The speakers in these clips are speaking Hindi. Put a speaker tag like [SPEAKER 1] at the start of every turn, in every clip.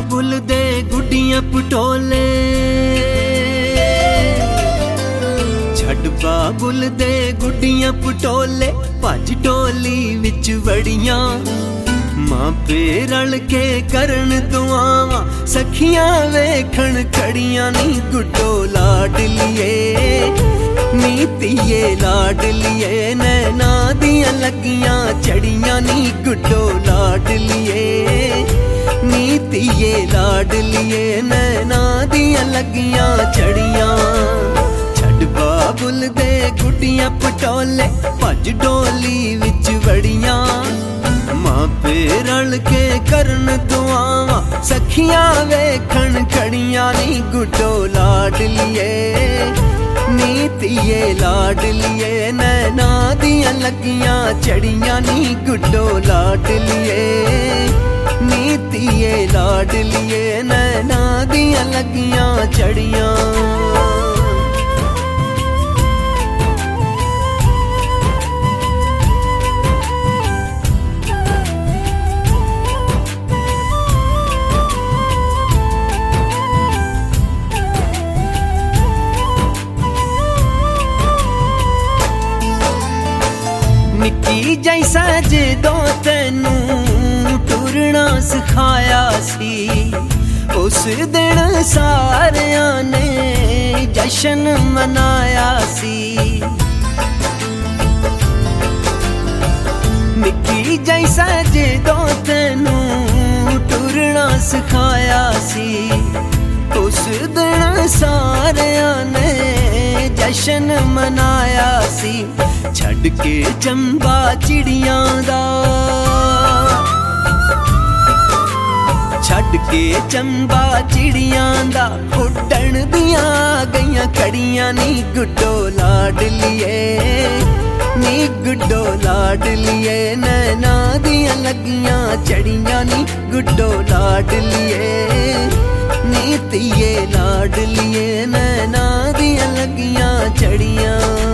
[SPEAKER 1] बाबुल दे गुड्डियां पटोले, छड़ बाबुल दे गुड्डियां पटोले, भज टोली विच वड़ियां। मां पे रल के करन दुआवां, सखियां वेखण खड़ियां नी गुड्डो लाडलिए, नीतिए लाडलिए, नैना दियां लगियां चढ़ियां नी गुड्डो लाडलिए, नीतिए लाडलिए, नैना दियां लगियां चढ़ियां। छड़ बाबुल दे गुड्डियां पटोले, भज डोली विच वड़ियां। मां पे रल के करन दुआवां, सखियां वेखण खड़ियां नी गुड्डो लाडलिए, नीतिए लाडलिए, नैना दियां लगियां चढ़ियां नी गुड्डो लाडलिए, नीतिए लाडलिए, नैना दियां लगियां चढ़ियां। निक्की जैसा जदों तैनू टुरना सिखाया सी, उस दिन सारियां ने जश्न मनाया सी। निक्की जैसा जदों तैनू टुरना सिखाया सी, उस दिन सारियां ने जश्न मनाया सी। छड़ के चंबा चिड़ियां दा, छड़ के चंबा चिड़ियां दा, उड्डण दियां गईयां कड़ियां नी गुड्डो लाडलिए, नी गुड्डो लाडलिए, नैना दियां लगियां चढ़ियां नी गुड्डो लाडलिए, नीतिए लाडलिए, नैना दियां लगियां चढ़ियां।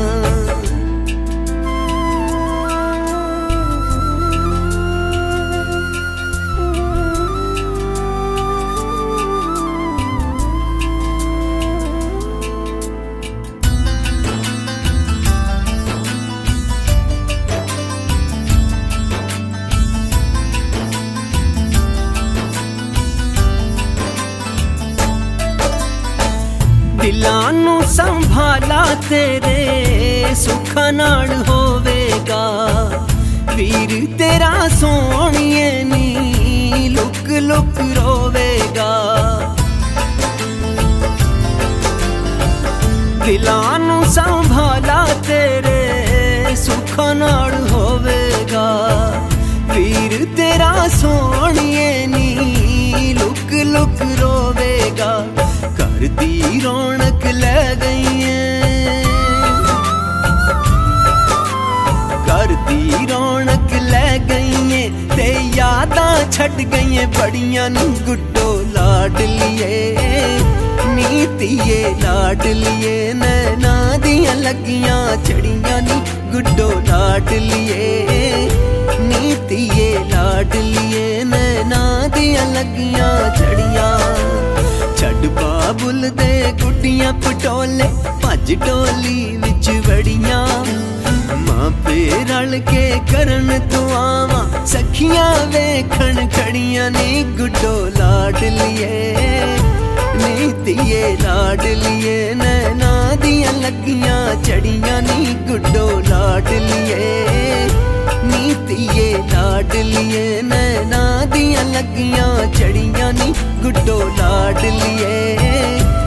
[SPEAKER 1] दिलां नू संभाला तेरे सुखा नाल होवेगा, वीर तेरा सोहणिए नी लुक लुक रोवेगा। दिलां नू संभाला तेरे सुखा नाल होवेगा, वीर तेरा सोहणिए नी लुक लुक रोवेगा। घर दी रौनक ले गई है, घर दी रौनक ले गई है, ते यादां छड़ गई है बड़ियां नी गुड्डो लाडलिए, नीतिए लाडलिए, नैना दियां लगियां चढ़ियां नी गुड्डो लाडलिए, नीतिए लाडलिए, नैना दियां लगियां चढ़ियां। छड़ बाबुल दे गुड्डियां पटोले, भज डोली विच वड़ियां। मां पे रल के करन दुआवां, सखियां वेखण खड़ियां नी गुड्डो लाडलिए, नीतिए लाडलिए, नैना दियां लगियां चढ़ियां नी गुड्डो लाडलिए, नीतिए लाडलिए, नैना दियां लगियां चढ़ियां नी गुड्डो लाडलिए।